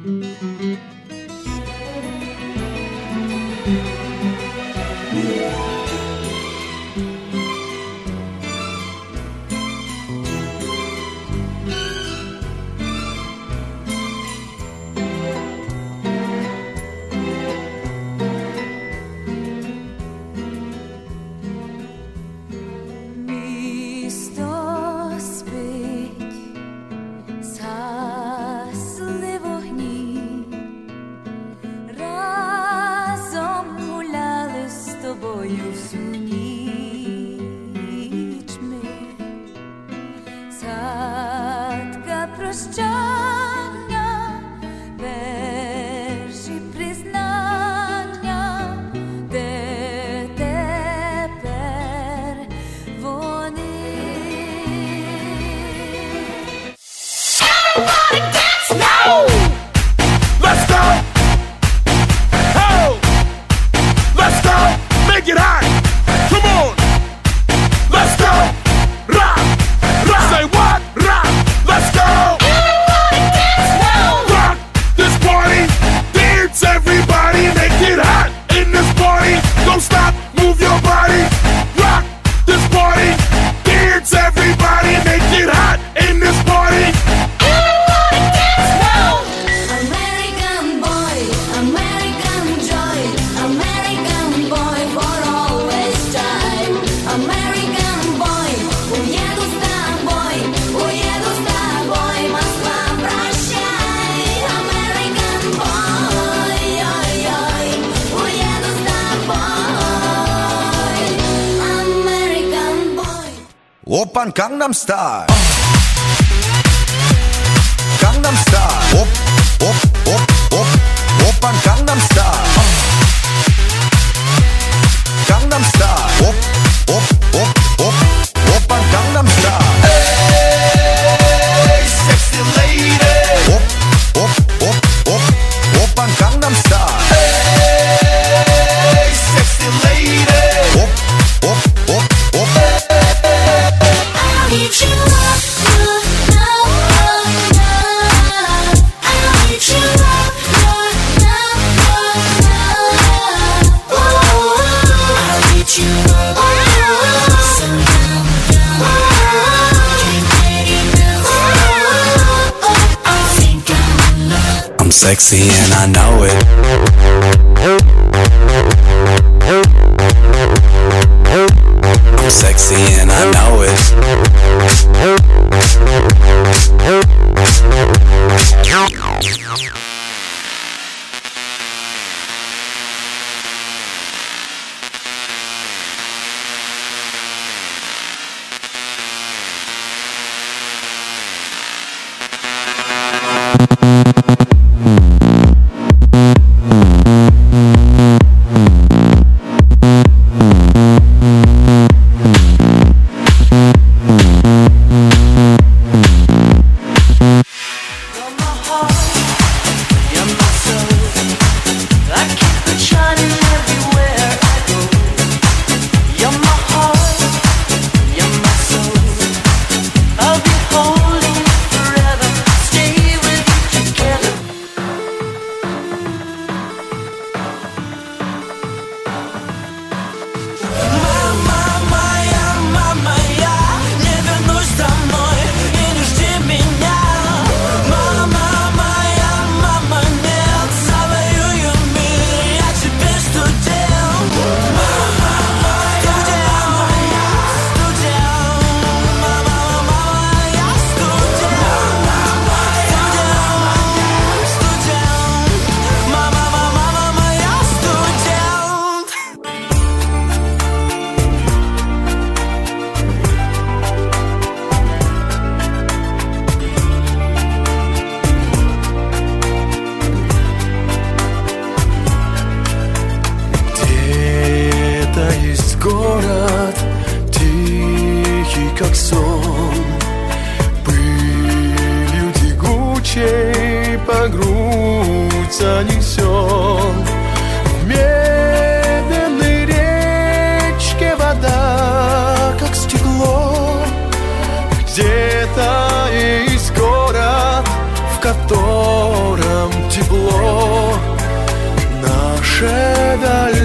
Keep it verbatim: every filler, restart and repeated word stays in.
오빤 강남스타일 강남스타일 옵옵옵옵 오빤 강남스타일 강남스타일 옵옵옵옵 오빤 강남스타일 에이 섹시 레이디 옵옵옵옵 오빤 강남스타일 에이 섹시 레이디 옵옵옵옵 I need you up, no, no, no. I need you up, no, no, no. Oh, I need you up, so down, down. Can't get enough. I think I'm in love. I'm sexy and I know it. I'm sexy and I know it. Как сон, пылью тягучей по грудь занесен. В медленной речке вода, как стекло. Где-то есть город, в котором нам тепло, наше далеко.